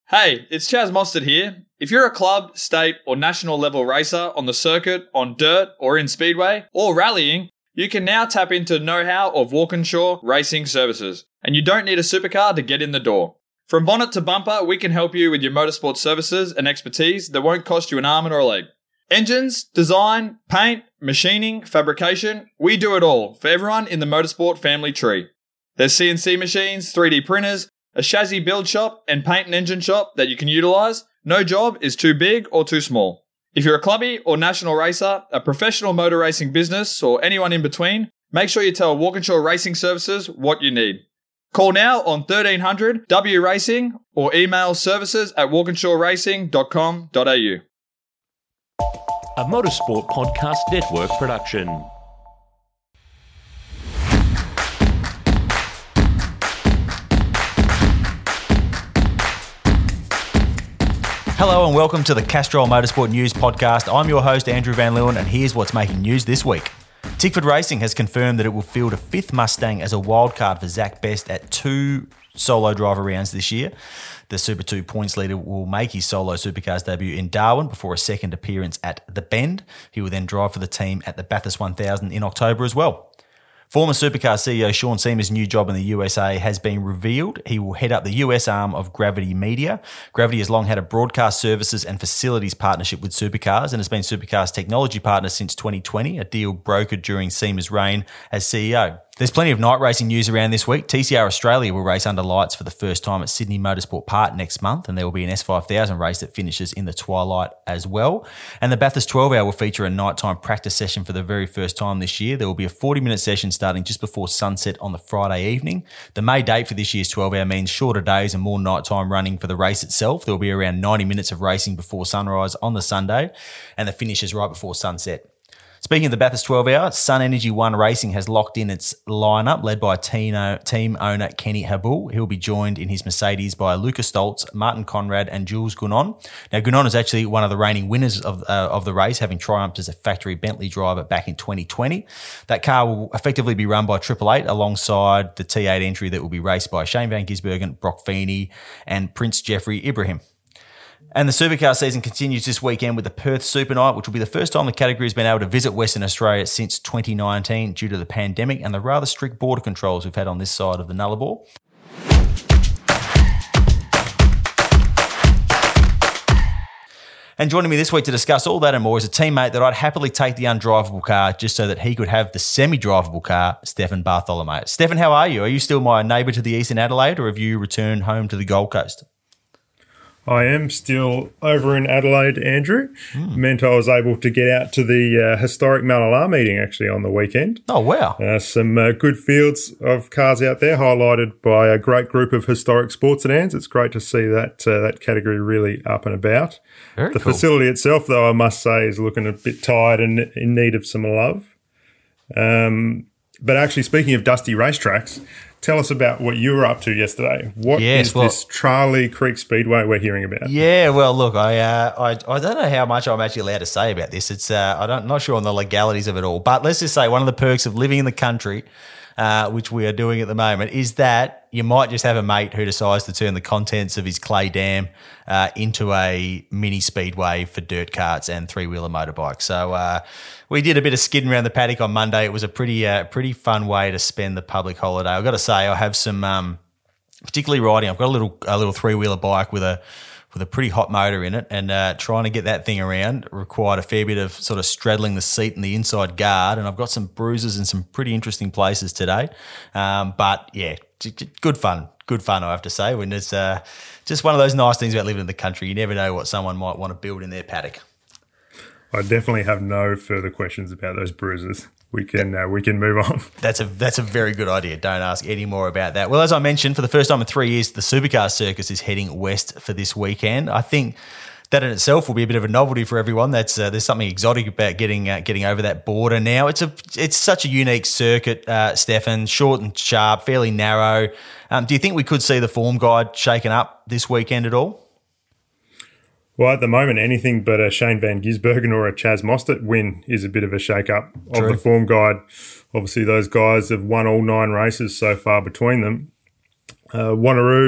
Hey, it's Chaz Mostert here. If you're a club, state, or national level racer on the circuit, on dirt, or in speedway, or rallying, you can now tap into the know-how of Walkinshaw Racing Services, and you don't need a supercar to get in the door. From bonnet to bumper, we can help you with your motorsport services and expertise that won't cost you an arm or a leg. Engines, design, paint, machining, fabrication, we do it all for everyone in the motorsport family tree. There's CNC machines, 3D printers, a chassis build shop, and paint and engine shop that you can utilise. No job is too big or too small. If you're a clubby or national racer, a professional motor racing business, or anyone in between, make sure you tell Walkinshaw Racing Services what you need. Call now on 1300 W Racing or email services@walkinshawracing.com.au. A Motorsport Podcast Network production. Hello and welcome to the Castrol Motorsport News Podcast. I'm your host, Andrew Van Leeuwen, and here's what's making news this week. Tickford Racing has confirmed that it will field a fifth Mustang as a wildcard for Zach Best at 2 solo driver rounds this year. The Super 2 points leader will make his solo supercars debut in Darwin before a second appearance at The Bend. He will then drive for the team at the Bathurst 1000 in October as well. Former Supercar CEO Sean Seamer's new job in the USA has been revealed. He will head up the US arm of Gravity Media. Gravity has long had a broadcast services and facilities partnership with Supercars and has been Supercars' technology partner since 2020, a deal brokered during Seamer's reign as CEO. There's plenty of night racing news around this week. TCR Australia will race under lights for the first time at Sydney Motorsport Park next month, and there will be an S5000 race that finishes in the twilight as well. And the Bathurst 12 Hour will feature a nighttime practice session for the very first time this year. There will be a 40-minute session starting just before sunset on the Friday evening. The May date for this year's 12 Hour means shorter days and more nighttime running for the race itself. There will be around 90 minutes of racing before sunrise on the Sunday, and the finish is right before sunset. Speaking of the Bathurst 12 Hour, Sun Energy One Racing has locked in its lineup, led by team owner Kenny Habul. He'll be joined in his Mercedes by Lucas Stoltz, Martin Conrad, and Jules Gounon. Now, Gounon is actually one of the reigning winners of the race, having triumphed as a factory Bentley driver back in 2020. That car will effectively be run by Triple Eight alongside the T8 entry that will be raced by Shane Van Gisbergen, Brock Feeney, and Prince Jeffrey Ibrahim. And the supercar season continues this weekend with the Perth Super Night, which will be the first time the category has been able to visit Western Australia since 2019 due to the pandemic and the rather strict border controls we've had on this side of the Nullarbor. And joining me this week to discuss all that and more is a teammate that I'd happily take the undrivable car just so that he could have the semi-drivable car, Stefan Bartholomew. Stefan, how are you? Are you still my neighbour to the east in Adelaide, or have you returned home to the Gold Coast? I am still over in Adelaide, Andrew. Meant I was able to get out to the historic Mallala meeting actually on the weekend. Oh, wow. Some good fields of cars out there, highlighted by a great group of historic sports sedans. It's great to see that category really up and about. Very the cool. facility itself, though, I must say, is looking a bit tired and in need of some love. But actually, speaking of dusty racetracks, tell us about what you were up to yesterday. What is this Charlie Creek Speedway we're hearing about? Yeah, well, look, I don't know how much I'm actually allowed to say about this. It's I'm not sure on the legalities of it all, but let's just say one of the perks of living in the country, which we are doing at the moment, is that you might just have a mate who decides to turn the contents of his clay dam into a mini speedway for dirt carts and three-wheeler motorbikes. So we did a bit of skidding around the paddock on Monday. It was a pretty fun way to spend the public holiday. I've got to say, I have some particularly riding. I've got a little three-wheeler bike with a pretty hot motor in it, and trying to get that thing around required a fair bit of sort of straddling the seat and the inside guard, and I've got some bruises in some pretty interesting places today. But yeah, good fun, I have to say, when it's just one of those nice things about living in the country. You never know what someone might want to build in their paddock. I definitely have no further questions about those bruises. We can move on. That's a very good idea. Don't ask any more about that. Well, as I mentioned, for the first time in 3 years, the Supercar Circus is heading west for this weekend. I think that in itself will be a bit of a novelty for everyone. There's something exotic about getting over that border now. It's such a unique circuit, Stefan, short and sharp, fairly narrow. Do you think we could see the form guide shaken up this weekend at all? Well, at the moment, anything but a Shane Van Gisbergen or a Chaz Mostert win is a bit of a shake-up of the form guide. Obviously, those guys have won all 9 races so far between them. Wanneroo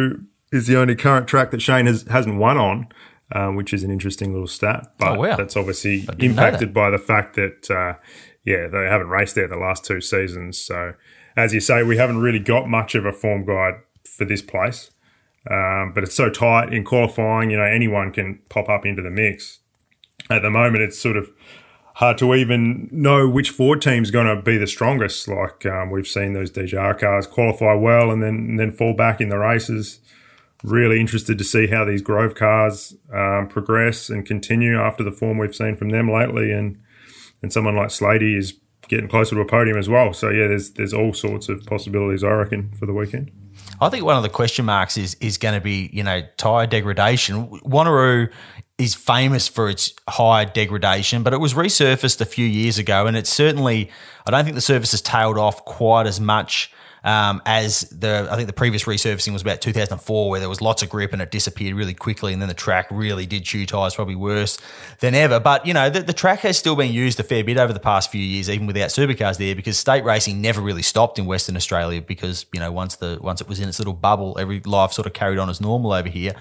is the only current track that Shane hasn't won on, which is an interesting little stat. But that's obviously impacted by the fact that, they haven't raced there the last 2 seasons. So, as you say, we haven't really got much of a form guide for this place. But it's so tight in qualifying, anyone can pop up into the mix. At the moment, it's sort of hard to even know which Ford team's going to be the strongest. Like we've seen those DJR cars qualify well and then fall back in the races. Really interested to see how these Grove cars progress and continue after the form we've seen from them lately. And someone like Slady is getting closer to a podium as well. So, there's all sorts of possibilities, I reckon, for the weekend. I think one of the question marks is going to be, tyre degradation. Wanneroo is famous for its high degradation, but it was resurfaced a few years ago, and it's certainly, I don't think the surface has tailed off quite as much as I think the previous resurfacing was about 2004, where there was lots of grip and it disappeared really quickly, and then the track really did chew tyres probably worse than ever. But, the track has still been used a fair bit over the past few years, even without supercars there, because state racing never really stopped in Western Australia because, once it was in its little bubble, every life sort of carried on as normal over here.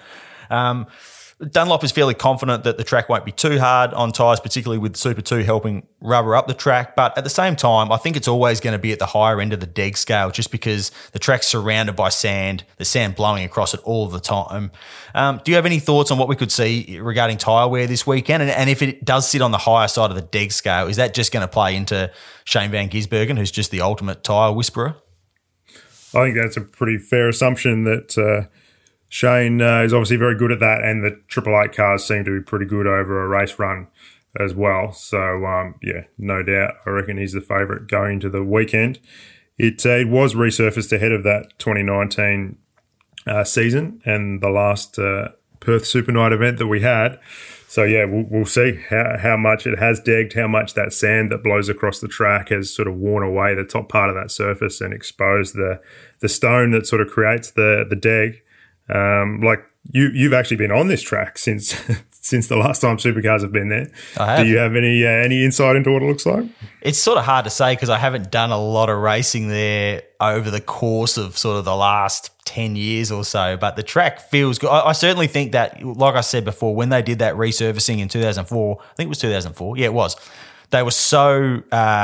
Dunlop is fairly confident that the track won't be too hard on tyres, particularly with Super 2 helping rubber up the track. But at the same time, I think it's always going to be at the higher end of the deg scale just because the track's surrounded by sand, the sand blowing across it all the time. Do you have any thoughts on what we could see regarding tyre wear this weekend? And if it does sit on the higher side of the deg scale, is that just going to play into Shane Van Gisbergen, who's just the ultimate tyre whisperer? I think that's a pretty fair assumption that Shane is obviously very good at that, and the Triple Eight cars seem to be pretty good over a race run as well. So, no doubt. I reckon he's the favourite going into the weekend. It was resurfaced ahead of that 2019 season and the last Perth Super Night event that we had. So, we'll see how much it has degged, how much that sand that blows across the track has sort of worn away the top part of that surface and exposed the stone that sort of creates the deg. Like you've actually been on this track since the last time supercars have been there. I have. Do you have any insight into what it looks like? It's sort of hard to say because I haven't done a lot of racing there over the course of sort of the last 10 years or so, but the track feels good. I certainly think that, like I said before, when they did that resurfacing in 2004, I think it was 2004. Yeah, it was. They were so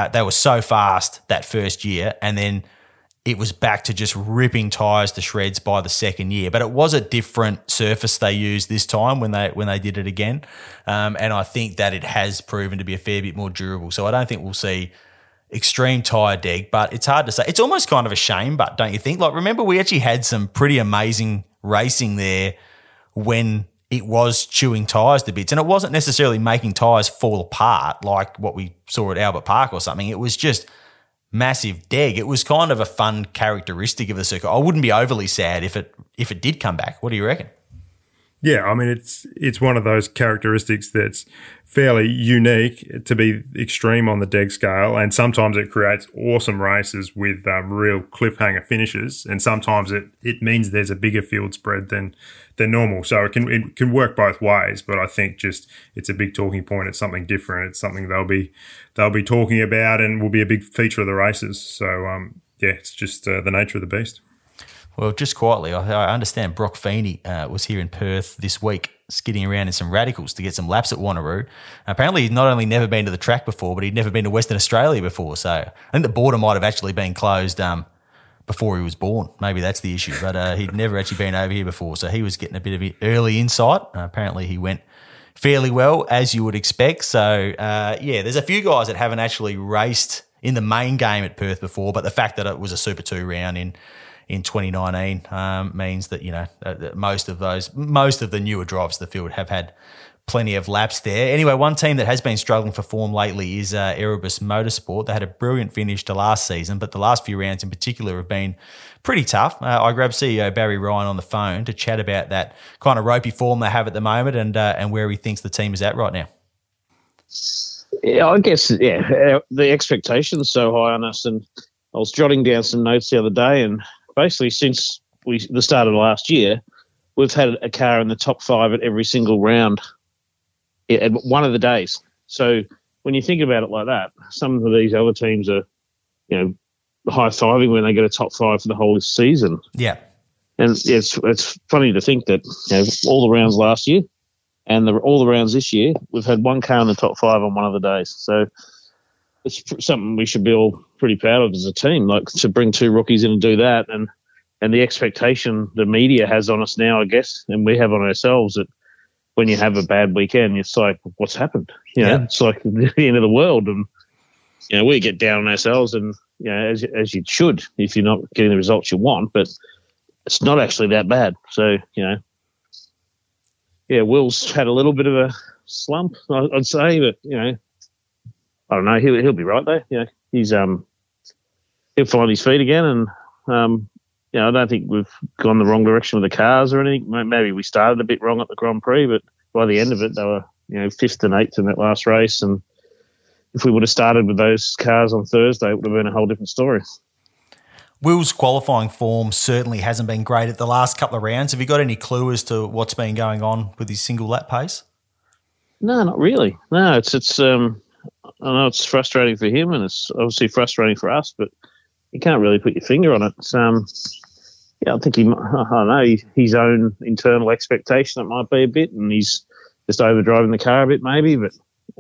fast that first year, and then it was back to just ripping tyres to shreds by the second year. But it was a different surface they used this time when they did it again. And I think that it has proven to be a fair bit more durable. So I don't think we'll see extreme tyre deg, but it's hard to say. It's almost kind of a shame, but don't you think? Like, remember, we actually had some pretty amazing racing there when it was chewing tyres to bits. And it wasn't necessarily making tyres fall apart like what we saw at Albert Park or something. It was just massive deg. It was kind of a fun characteristic of the circuit. I wouldn't be overly sad if it did come back. What do you reckon? Yeah, I mean, it's one of those characteristics that's fairly unique to be extreme on the deg scale, and sometimes it creates awesome races with real cliffhanger finishes, and sometimes it means there's a bigger field spread than normal. So it can work both ways, but I think just it's a big talking point. It's something different. It's something they'll be talking about and will be a big feature of the races. So it's just the nature of the beast. Well, just quietly, I understand Brock Feeney was here in Perth this week skidding around in some radicals to get some laps at Wanneroo. Apparently, he'd not only never been to the track before, but he'd never been to Western Australia before. So I think the border might have actually been closed before he was born. Maybe that's the issue. But he'd never actually been over here before, so he was getting a bit of early insight. Apparently, he went fairly well, as you would expect. So, there's a few guys that haven't actually raced in the main game at Perth before, but the fact that it was a Super 2 round in 2019 means that most of the newer drivers of the field have had plenty of laps there. Anyway, one team that has been struggling for form lately is Erebus Motorsport. They had a brilliant finish to last season, but the last few rounds in particular have been pretty tough. I grabbed CEO Barry Ryan on the phone to chat about that kind of ropey form they have at the moment and where he thinks the team is at right now. Yeah, I guess, the expectations so high on us, and I was jotting down some notes the other day, and basically since the start of last year, we've had a car in the top 5 at every single round at one of the days. So when you think about it like that, some of these other teams are, high-fiving when they get a top 5 for the whole season. Yeah. And it's funny to think that all the rounds last year and all the rounds this year, we've had one car in the top 5 on one of the days. So it's something we should be all pretty proud of as a team, like to bring 2 rookies in and do that. And the expectation the media has on us now, I guess, and we have on ourselves, that when you have a bad weekend, it's like, what's happened? It's like the end of the world. And, we get down on ourselves, and, as you should, if you're not getting the results you want, but it's not actually that bad. So, Will's had a little bit of a slump, I'd say, but, I don't know. He'll be right there. He's he'll find his feet again, and I don't think we've gone the wrong direction with the cars or anything. Maybe we started a bit wrong at the Grand Prix, but by the end of it, they were 5th and 8th in that last race. And if we would have started with those cars on Thursday, it would have been a whole different story. Will's qualifying form certainly hasn't been great at the last couple of rounds. Have you got any clue as to what's been going on with his single lap pace? No, not really. No, it's I know it's frustrating for him, and it's obviously frustrating for us, but you can't really put your finger on it. It's, I think I don't know, his own internal expectation, it might be a bit, and he's just overdriving the car a bit maybe, but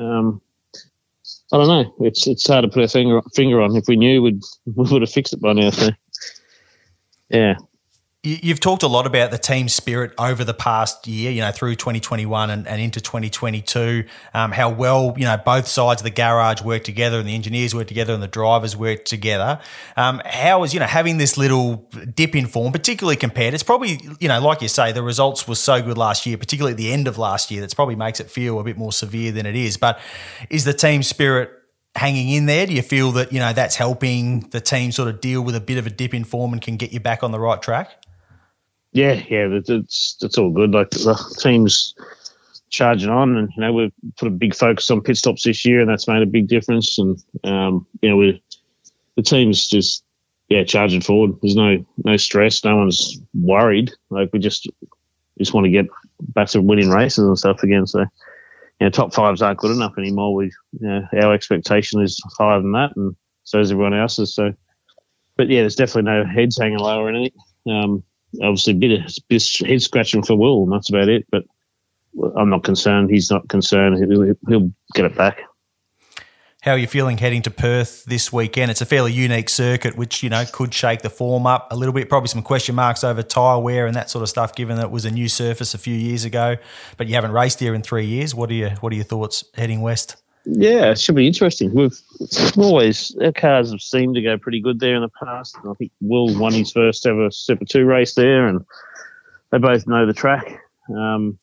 I don't know. It's hard to put a finger on. If we knew, we would have fixed it by now. So, yeah. You've talked a lot about the team spirit over the past year, through 2021 and into 2022, how well, both sides of the garage work together and the engineers work together and the drivers work together. How is, having this little dip in form, particularly compared, it's probably, like you say, the results were so good last year, particularly at the end of last year, that's probably makes it feel a bit more severe than it is. But is the team spirit hanging in there? Do you feel that, that's helping the team sort of deal with a bit of a dip in form and can get you back on the right track? Yeah, it's all good. Like, the team's charging on, and we've put a big focus on pit stops this year, and that's made a big difference. And the team's just charging forward. There's no stress, no one's worried. Like, we just want to get back to winning races and stuff again. So, top 5s aren't good enough anymore. Our expectation is higher than that, and so is everyone else's. So, but there's definitely no heads hanging low or anything. Obviously, a bit of head scratching for Will, and that's about it. But I'm not concerned. He's not concerned. He'll get it back. How are you feeling heading to Perth this weekend? It's a fairly unique circuit, which, could shake the form up a little bit. Probably some question marks over tyre wear and that sort of stuff, given that it was a new surface a few years ago. But you haven't raced here in 3 years. What are your thoughts heading west? Yeah, it should be interesting. We've always, our cars have seemed to go pretty good there in the past. And I think Will won his first ever Super 2 race there, and they both know the track. I'm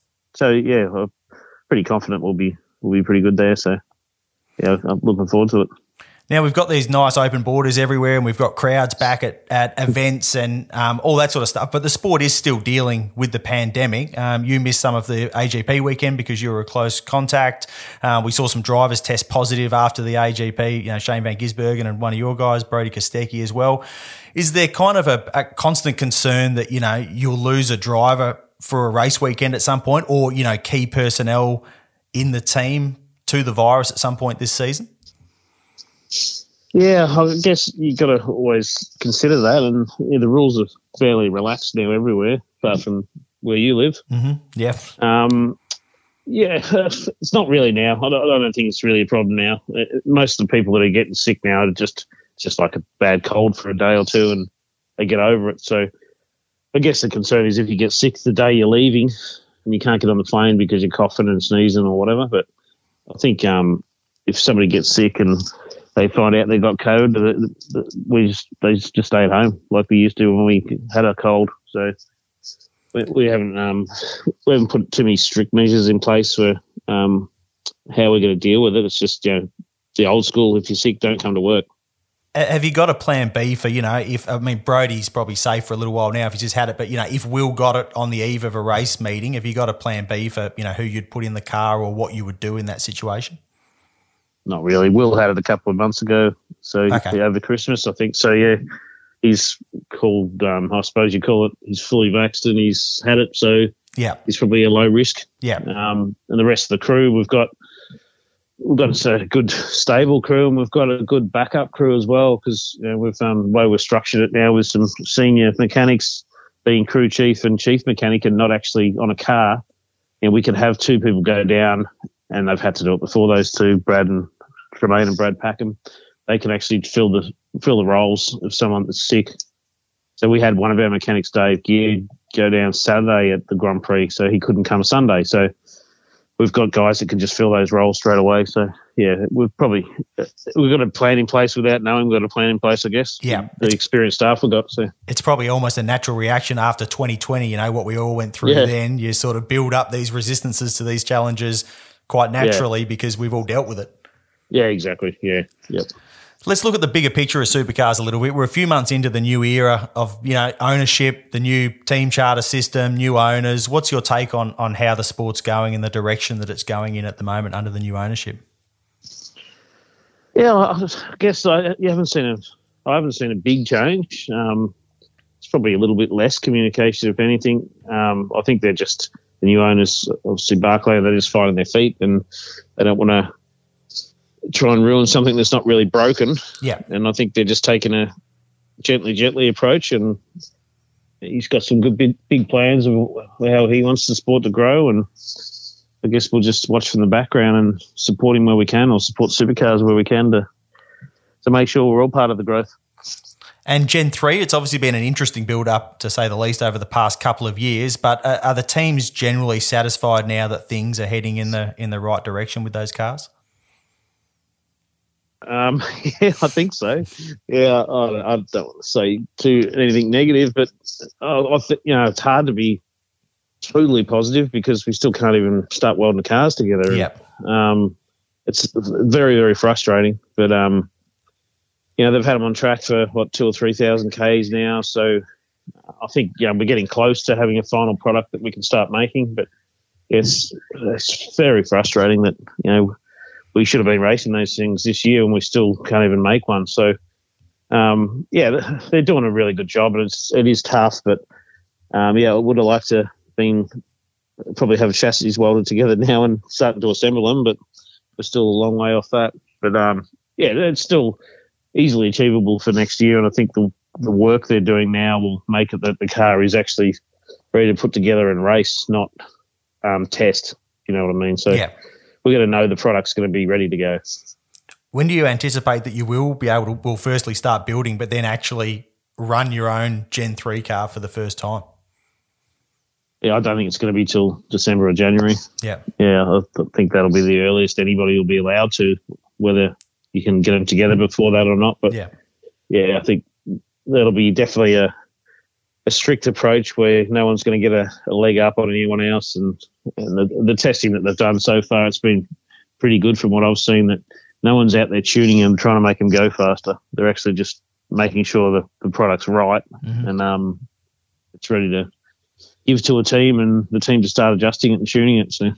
pretty confident we'll be pretty good there. So, I'm looking forward to it. Now, we've got these nice open borders everywhere, and we've got crowds back at events and all that sort of stuff, but the sport is still dealing with the pandemic. You missed some of the AGP weekend because you were a close contact. We saw some drivers test positive after the AGP, Shane Van Gisbergen and one of your guys, Brody Kostecki as well. Is there kind of a constant concern that, you'll lose a driver for a race weekend at some point, or, key personnel in the team to the virus at some point this season? Yeah, I guess you got to always consider that, and the rules are fairly relaxed now everywhere, apart from where you live. Mm-hmm. Yeah. It's not really now. I don't think it's really a problem now. Most of the people that are getting sick now are just like a bad cold for a day or two, and they get over it. So I guess the concern is if you get sick the day you're leaving and you can't get on the plane because you're coughing and sneezing or whatever. But I think if somebody gets sick and they find out they've got COVID, they just stay at home like we used to when we had a cold. So we haven't put too many strict measures in place for how we're going to deal with it. It's just the old school. If you're sick, don't come to work. Have you got a plan B for, Brody's probably safe for a little while now if he's just had it, but, if Will got it on the eve of a race meeting, have you got a plan B for, who you'd put in the car or what you would do in that situation? Not really. Will had it a couple of months ago, so over Christmas, I think. So, yeah, he's called, I suppose you call it, he's fully vaxxed and he's had it, so he's probably a low risk. Yeah. And the rest of the crew, we've got a good stable crew, and we've got a good backup crew as well, because we've the way we've structured it now with some senior mechanics being crew chief and chief mechanic and not actually on a car, we could have two people go down, and they've had to do it before, those two, Brad and Tremaine and Brad Packham. They can actually fill the roles of someone that's sick. So we had one of our mechanics, Dave Gear, go down Saturday at the Grand Prix, so he couldn't come Sunday. So we've got guys that can just fill those roles straight away. So, yeah, we've got a plan in place without knowing we've got a plan in place, I guess. Yeah. The experienced staff we've got. So it's probably almost a natural reaction after 2020, what we all went through then. You sort of build up these resistances to these challenges quite naturally because we've all dealt with it. Yeah, exactly. Yeah, yep. Let's look at the bigger picture of supercars a little bit. We're a few months into the new era of, ownership, the new team charter system, new owners. What's your take on how the sport's going and the direction that it's going in at the moment under the new ownership? Yeah, I guess I haven't seen a big change. It's probably a little bit less communication, if anything. I think they're just the new owners, obviously Barclay, they're just finding their feet and they don't want to try and ruin something that's not really broken. Yeah. And I think they're just taking a gently approach, and he's got some good big plans of how he wants the sport to grow, and I guess we'll just watch from the background and support him where we can, or support supercars where we can to make sure we're all part of the growth. And Gen 3, it's obviously been an interesting build-up, to say the least, over the past couple of years, but are the teams generally satisfied now that things are heading in the right direction with those cars? Yeah, I think so. Yeah, I don't want to say anything negative, but I think it's hard to be totally positive because we still can't even start welding the cars together. Yeah. It's very, very frustrating, but they've had them on track for 2,000 or 3,000 Ks now, so I think we're getting close to having a final product that we can start making. But it's very frustrating that we should have been racing those things this year and we still can't even make one. So, they're doing a really good job, and it is tough. But, I would have liked to probably have chassis welded together now and starting to assemble them, but we're still a long way off that. But, it's still easily achievable for next year, and I think the work they're doing now will make it that the car is actually ready to put together and race, not test. You know what I mean? So, yeah. We're going to know the product's going to be ready to go. When do you anticipate that you will be able to, firstly start building, but then actually run your own Gen 3 car for the first time? Yeah, I don't think it's going to be till December or January. Yeah. Yeah, I think that'll be the earliest anybody will be allowed to, whether you can get them together before that or not. But, I think that'll be definitely a strict approach where no one's going to get a leg up on anyone else. And the testing that they've done so far, it's been pretty good from what I've seen, that no one's out there tuning them, trying to make them go faster. They're actually just making sure that the product's right, and it's ready to give to a team, and the team to start adjusting it and tuning it. So.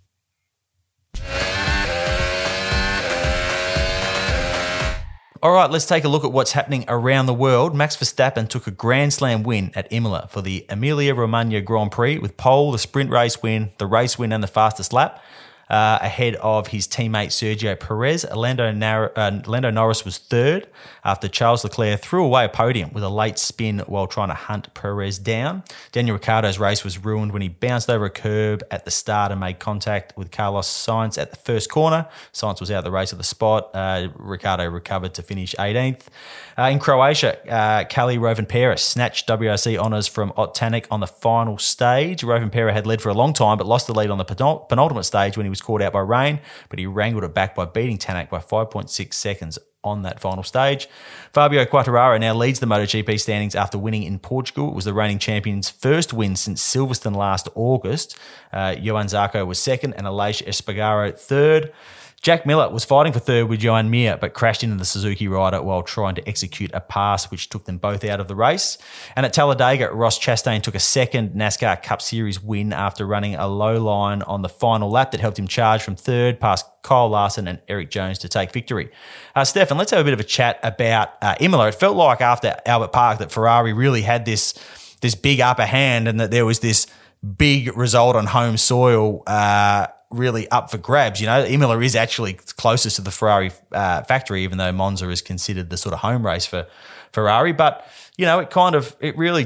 All right, let's take a look at what's happening around the world. Max Verstappen took a Grand Slam win at Imola for the Emilia-Romagna Grand Prix with pole, the sprint race win, the race win and the fastest lap. Ahead of his teammate Sergio Perez. Lando Norris was third after Charles Leclerc threw away a podium with a late spin while trying to hunt Perez down. Daniel Ricciardo's race was ruined when he bounced over a curb at the start and made contact with Carlos Sainz at the first corner. Sainz was out of the race at the spot. Ricciardo recovered to finish 18th. In Croatia, Kalle Rovanpera snatched WRC honours from Ott Tanak on the final stage. Rovanpera had led for a long time but lost the lead on the penultimate stage when he was caught out by rain, but he wrangled it back by beating Tanak by 5.6 seconds on that final stage. Fabio Quartararo now leads the MotoGP standings after winning in Portugal. It was the reigning champion's first win since Silverstone last August. Johan Zarco was second and Aleix Espargaro third. Jack Miller was fighting for third with Joan Mir, but crashed into the Suzuki rider while trying to execute a pass, which took them both out of the race. And at Talladega, Ross Chastain took a second NASCAR Cup Series win after running a low line on the final lap that helped him charge from third past Kyle Larson and Eric Jones to take victory. Stefan, let's have a bit of a chat about Imola. It felt like after Albert Park that Ferrari really had this big upper hand, and that there was this big result on home soil really up for grabs. Imola is actually closest to the Ferrari factory, even though Monza is considered the sort of home race for Ferrari. But, it really didn't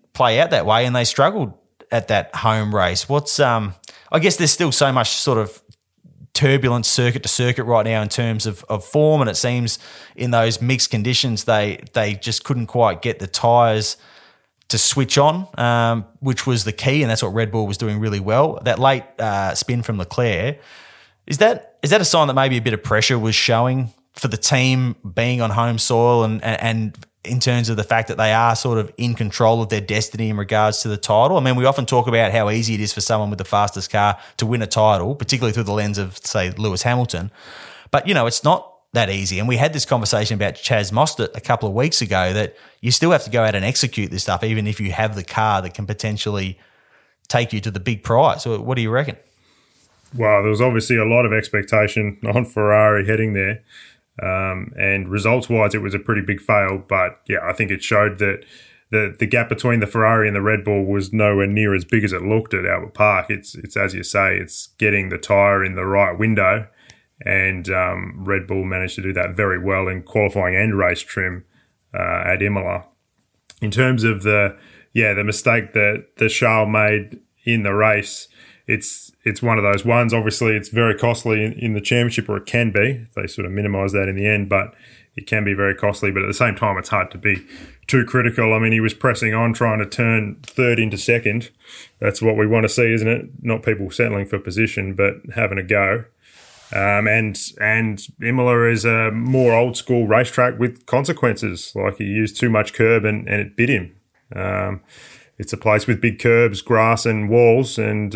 play out that way, and they struggled at that home race. I guess there's still so much sort of turbulence circuit to circuit right now in terms of form, and it seems in those mixed conditions they just couldn't quite get the tyres to switch on, which was the key, and that's what Red Bull was doing really well. That late spin from Leclerc, is that a sign that maybe a bit of pressure was showing for the team being on home soil, and in terms of the fact that they are sort of in control of their destiny in regards to the title? I mean, we often talk about how easy it is for someone with the fastest car to win a title, particularly through the lens of, say, Lewis Hamilton. But, it's not that easy. And we had this conversation about Chaz Mostert a couple of weeks ago, that you still have to go out and execute this stuff, even if you have the car that can potentially take you to the big prize. So what do you reckon? Well, there was obviously a lot of expectation on Ferrari heading there. And results-wise, it was a pretty big fail. But, yeah, I think it showed that the gap between the Ferrari and the Red Bull was nowhere near as big as it looked at Albert Park. It's as you say, it's getting the tyre in the right window. And Red Bull managed to do that very well in qualifying and race trim at Imola. In terms of the mistake that Charles made in the race, it's one of those ones. Obviously, it's very costly in the championship, or it can be. They sort of minimise that in the end, but it can be very costly. But at the same time, it's hard to be too critical. I mean, he was pressing on, trying to turn third into second. That's what we want to see, isn't it? Not people settling for position, but having a go. And Imola is a more old school racetrack with consequences. Like, he used too much curb and it bit him. It's a place with big curbs, grass and walls, and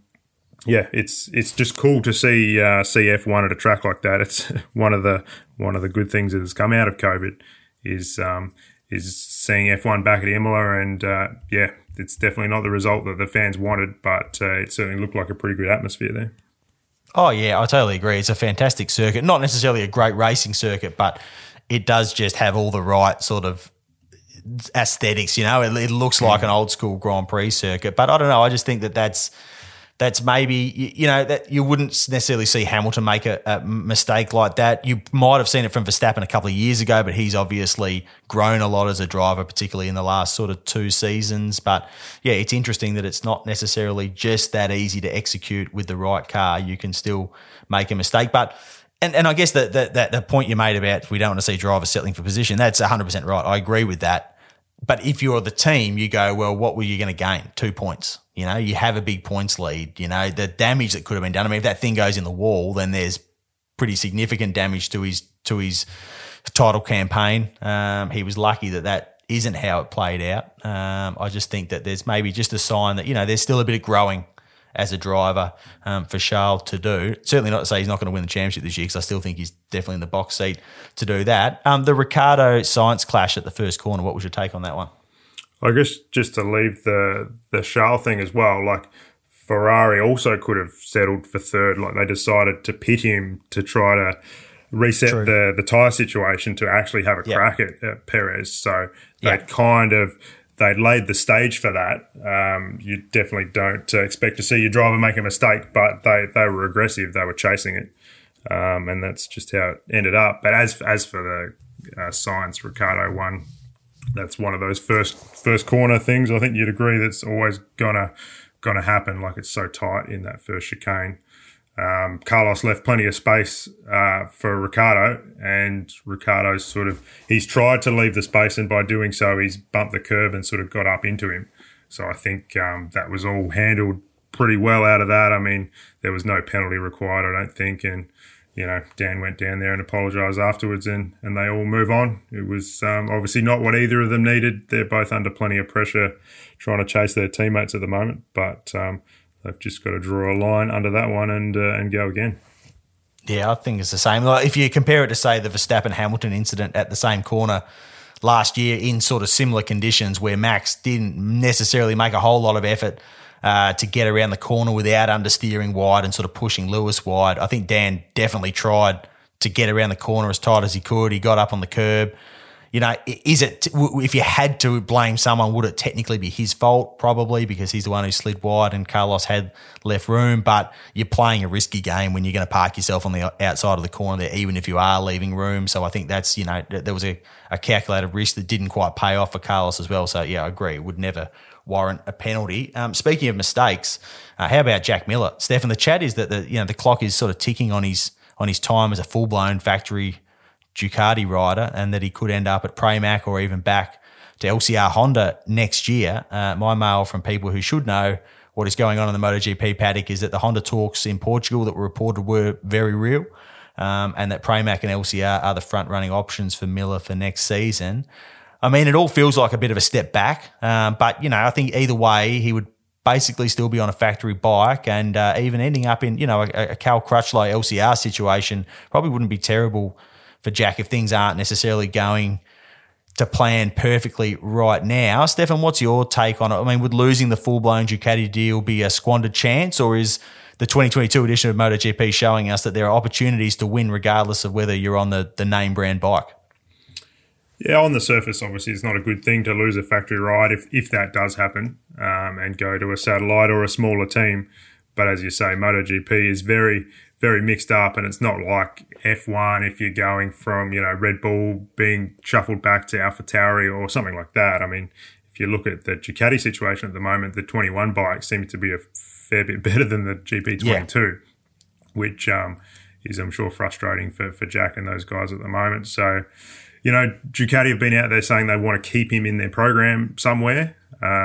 it's just cool to see F1 at a track like that. It's one of the good things that has come out of COVID is seeing F1 back at Imola, and it's definitely not the result that the fans wanted, but it certainly looked like a pretty good atmosphere there. Oh, yeah, I totally agree. It's a fantastic circuit. Not necessarily a great racing circuit, but it does just have all the right sort of aesthetics, It looks like an old school Grand Prix circuit. But I don't know, I just think that's maybe, that you wouldn't necessarily see Hamilton make a mistake like that. You might have seen it from Verstappen a couple of years ago, but he's obviously grown a lot as a driver, particularly in the last sort of 2 seasons. But yeah, it's interesting that it's not necessarily just that easy to execute with the right car. You can still make a mistake. But and I guess that the point you made about we don't want to see drivers settling for position, that's 100% right. I agree with that. But if you're the team, you go, well, what were you going to gain? 2 points. You have a big points lead. The damage that could have been done. I mean, if that thing goes in the wall, then there's pretty significant damage to his title campaign. He was lucky that isn't how it played out. I just think that there's maybe just a sign that, there's still a bit of growing as a driver for Charles to do. Certainly not to say he's not going to win the championship this year, because I still think he's definitely in the box seat to do that. The Ricciardo-Sainz clash at the first corner, what was your take on that one? I guess just to leave the Charles thing as well, like Ferrari also could have settled for third. Like, they decided to pit him to try to reset the tyre situation to actually have a crack at Perez. So they'd laid the stage for that. You definitely don't expect to see your driver make a mistake, but they were aggressive. They were chasing it, and that's just how it ended up. But as for the Sainz Ricciardo one, that's one of those first corner things. I think you'd agree that's always gonna happen. Like, it's so tight in that first chicane. Carlos left plenty of space for Ricciardo, and Ricciardo's he's tried to leave the space, and by doing so, he's bumped the curb and sort of got up into him. So I think that was all handled pretty well out of that. I mean, there was no penalty required, I don't think, and Dan went down there and apologised afterwards, and they all move on. It was obviously not what either of them needed. They're both under plenty of pressure trying to chase their teammates at the moment, but they've just got to draw a line under that one and go again. Yeah, I think it's the same. Like, if you compare it to, say, the Verstappen-Hamilton incident at the same corner last year in sort of similar conditions, where Max didn't necessarily make a whole lot of effort to get around the corner without understeering wide and sort of pushing Lewis wide. I think Dan definitely tried to get around the corner as tight as he could. He got up on the curb. is it, if you had to blame someone, would it technically be his fault? Probably, because he's the one who slid wide and Carlos had left room. But you're playing a risky game when you're going to park yourself on the outside of the corner there, even if you are leaving room. So I think that's, there was a calculated risk that didn't quite pay off for Carlos as well. So yeah, I agree. It would never warrant a penalty. Speaking of mistakes, how about Jack Miller? Stefan, the chat is that the clock is sort of ticking on his time as a full-blown factory Ducati rider, and that he could end up at Pramac or even back to LCR Honda next year. My mail from people who should know what is going on in the MotoGP paddock is that the Honda talks in Portugal that were reported were very real, and that Pramac and LCR are the front-running options for Miller for next season. I mean, it all feels like a bit of a step back, but, I think either way he would basically still be on a factory bike, and even ending up in, a Cal Crutchlow LCR situation probably wouldn't be terrible for Jack if things aren't necessarily going to plan perfectly right now. Stefan, what's your take on it? I mean, would losing the full-blown Ducati deal be a squandered chance, or is the 2022 edition of MotoGP showing us that there are opportunities to win regardless of whether you're on the name brand bike? Yeah, on the surface, obviously, it's not a good thing to lose a factory ride if that does happen, and go to a satellite or a smaller team. But as you say, MotoGP is very, very mixed up, and it's not like F1 if you're going from, Red Bull being shuffled back to AlphaTauri or something like that. I mean, if you look at the Ducati situation at the moment, the 21 bike seems to be a fair bit better than the GP22, which is, I'm sure, frustrating for Jack and those guys at the moment. So, Ducati have been out there saying they want to keep him in their program somewhere.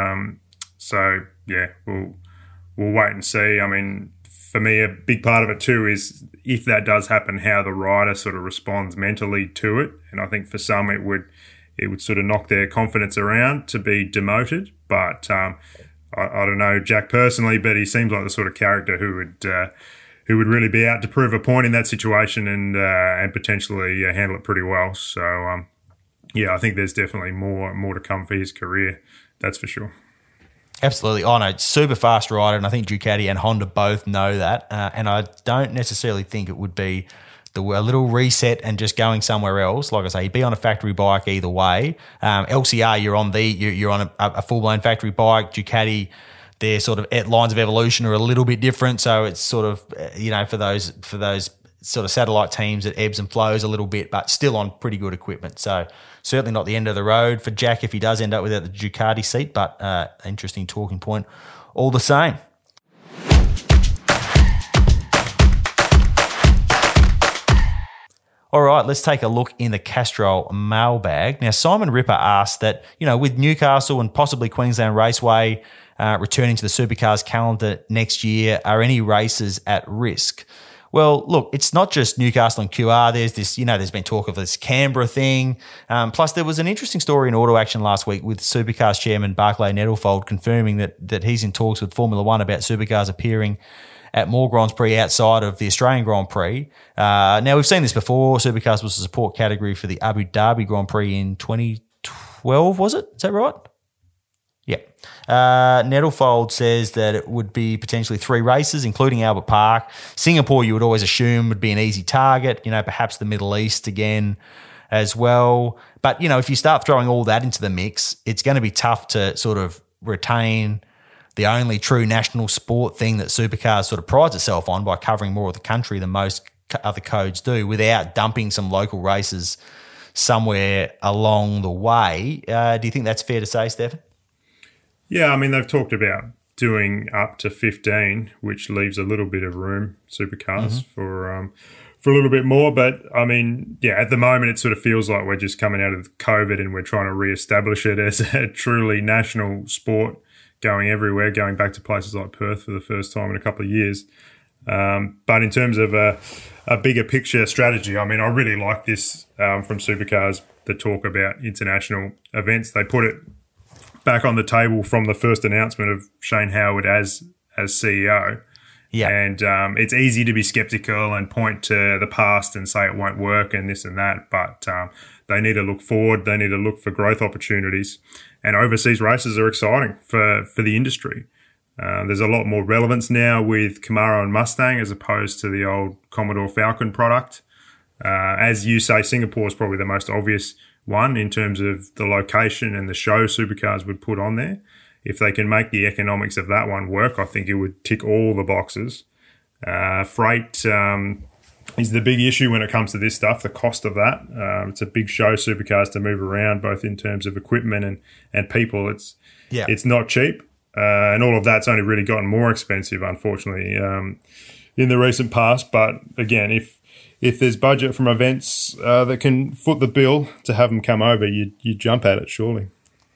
So, yeah, we'll wait and see. I mean, for me, a big part of it too is if that does happen, how the rider sort of responds mentally to it. And I think for some, it would sort of knock their confidence around to be demoted. But I don't know Jack personally, but he seems like the sort of character who would really be out to prove a point in that situation and potentially handle it pretty well. So yeah, I think there's definitely more to come for his career. That's for sure. Absolutely. Oh, no, super fast rider, and I think Ducati and Honda both know that. And I don't necessarily think it would be a little reset and just going somewhere else. Like I say, he'd be on a factory bike either way. LCR, you're on a full-blown factory bike. Ducati, their sort of lines of evolution are a little bit different. So it's sort of, for those sort of satellite teams, it ebbs and flows a little bit, but still on pretty good equipment. So certainly not the end of the road for Jack if he does end up without the Ducati seat, but interesting talking point all the same. All right, let's take a look in the Castrol mailbag. Now, Simon Ripper asked that, with Newcastle and possibly Queensland Raceway returning to the Supercars calendar next year, are any races at risk? Well, look, it's not just Newcastle and QR. There's this, there's been talk of this Canberra thing. Plus, there was an interesting story in Auto Action last week with Supercars chairman Barclay Nettlefold confirming that he's in talks with Formula One about Supercars appearing at more Grands Prix outside of the Australian Grand Prix. Now, we've seen this before. Supercars was a support category for the Abu Dhabi Grand Prix in 2012, was it? Is that right? Yeah. Nettlefold says that it would be potentially 3 races, including Albert Park. Singapore, you would always assume, would be an easy target, perhaps the Middle East again as well. But, if you start throwing all that into the mix, it's going to be tough to sort of retain the only true national sport thing that Supercars sort of prides itself on by covering more of the country than most other codes do without dumping some local races somewhere along the way. Do you think that's fair to say, Stefan? Yeah, I mean, they've talked about doing up to 15, which leaves a little bit of room, Supercars, for a little bit more. But, I mean, yeah, at the moment it sort of feels like we're just coming out of COVID and we're trying to reestablish it as a truly national sport, going everywhere, going back to places like Perth for the first time in a couple of years. But in terms of a bigger picture strategy, I mean, I really like this from Supercars, the talk about international events. They put it back on the table from the first announcement of Shane Howard as CEO. Yeah. And it's easy to be skeptical and point to the past and say it won't work and this and that, but they need to look forward. They need to look for growth opportunities. And overseas races are exciting for the industry. There's a lot more relevance now with Camaro and Mustang as opposed to the old Commodore Falcon product. As you say, Singapore is probably the most obvious One, in terms of the location and the show supercars would put on there. If they can make the economics of that one work, I think it would tick all the boxes. Freight is the big issue when it comes to this stuff, the cost of that. It's a big show supercars to move around, both in terms of equipment and people. It's not cheap. And all of that's only really gotten more expensive, unfortunately, in the recent past. But again, if there's budget from events that can foot the bill to have them come over, you jump at it, surely.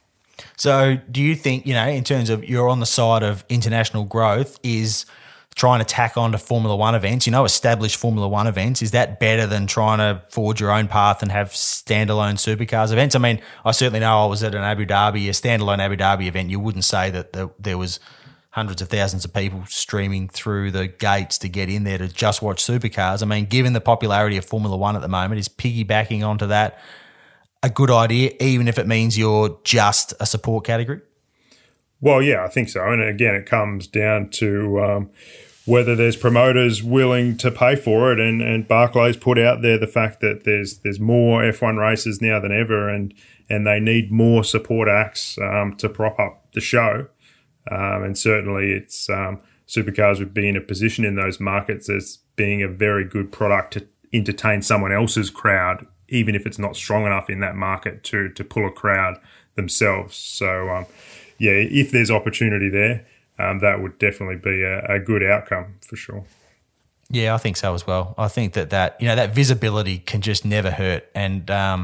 So do you think, in terms of you're on the side of international growth, is trying to tack on to Formula One events, established Formula One events, is that better than trying to forge your own path and have standalone supercars events? I mean, I certainly know I was at a standalone Abu Dhabi event. You wouldn't say that there was hundreds of thousands of people streaming through the gates to get in there to just watch supercars. I mean, given the popularity of Formula One at the moment, is piggybacking onto that a good idea, even if it means you're just a support category? Well, yeah, I think so. And again, it comes down to whether there's promoters willing to pay for it. And Barclays put out there the fact that there's more F1 races now than ever, and they need more support acts to prop up the show. And certainly it's supercars would be in a position in those markets as being a very good product to entertain someone else's crowd, even if it's not strong enough in that market to pull a crowd themselves. So, if there's opportunity there, that would definitely be a good outcome for sure. Yeah, I think so as well. I think that visibility can just never hurt, and I'm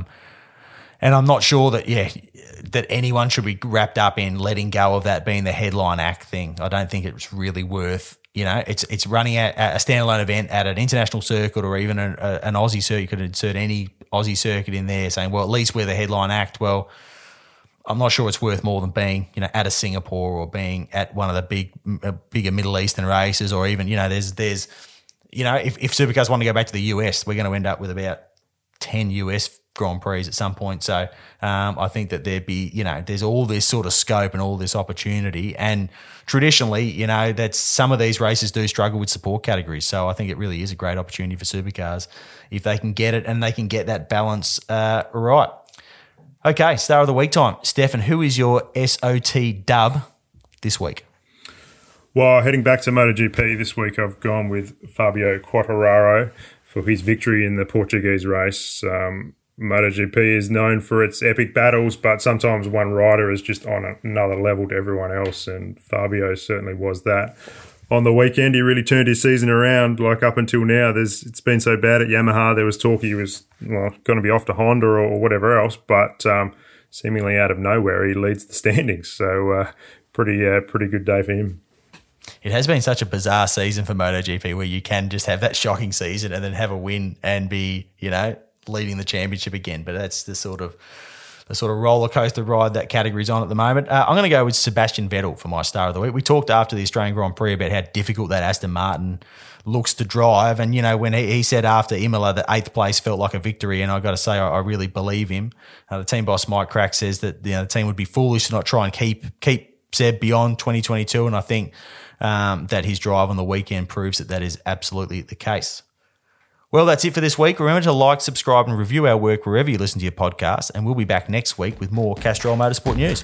not sure that anyone should be wrapped up in letting go of that being the headline act thing. I don't think it's really worth. It's running at a standalone event at an international circuit or even an Aussie circuit. You could insert any Aussie circuit in there, saying, well, at least we're the headline act. Well, I'm not sure it's worth more than being, at a Singapore or being at one of the bigger Middle Eastern races, or even, there's if supercars want to go back to the US, we're going to end up with about 10 US Grand Prix at some point. So I think that there'd be, there's all this sort of scope and all this opportunity. And traditionally, that some of these races do struggle with support categories. So I think it really is a great opportunity for supercars if they can get it and they can get that balance right. Okay, Star of the Week time. Stefan, who is your SOT dub this week? Well, heading back to MotoGP this week, I've gone with Fabio Quartararo for his victory in the Portuguese race. MotoGP is known for its epic battles, but sometimes one rider is just on another level to everyone else, and Fabio certainly was that. On the weekend, he really turned his season around. Like up until now, it's been so bad at Yamaha. There was talk he was going to be off to Honda or whatever else, but seemingly out of nowhere, he leads the standings. So pretty good day for him. It has been such a bizarre season for MotoGP, where you can just have that shocking season and then have a win and be, leading the championship again. But that's the sort of roller coaster ride that category's on at the moment. I'm going to go with Sebastian Vettel for my Star of the Week. We talked after the Australian Grand Prix about how difficult that Aston Martin looks to drive. And, when he said after Imola that 8th place felt like a victory, and I've got to say I really believe him. The team boss Mike Crack says that the team would be foolish to not try and keep Seb beyond 2022, and I think that his drive on the weekend proves that is absolutely the case. Well, that's it for this week. Remember to like, subscribe, and review our work wherever you listen to your podcast, and we'll be back next week with more Castrol Motorsport news.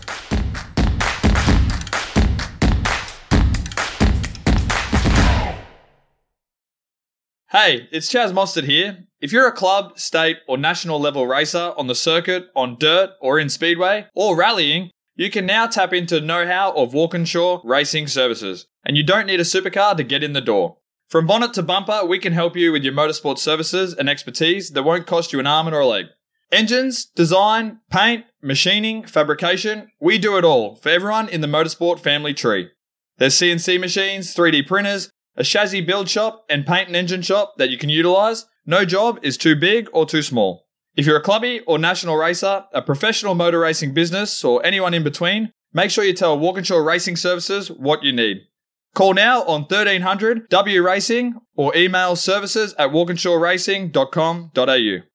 Hey, it's Chaz Mostert here. If you're a club, state, or national level racer on the circuit, on dirt, or in speedway, or rallying, you can now tap into the know-how of Walkinshaw Racing Services, and you don't need a supercar to get in the door. From bonnet to bumper, we can help you with your motorsport services and expertise that won't cost you an arm or a leg. Engines, design, paint, machining, fabrication, we do it all for everyone in the motorsport family tree. There's CNC machines, 3D printers, a chassis build shop, and paint and engine shop that you can utilise. No job is too big or too small. If you're a clubby or national racer, a professional motor racing business, or anyone in between, make sure you tell Walkinshaw Racing Services what you need. Call now on 1300 W Racing or email services@walkinshawracing.com.au.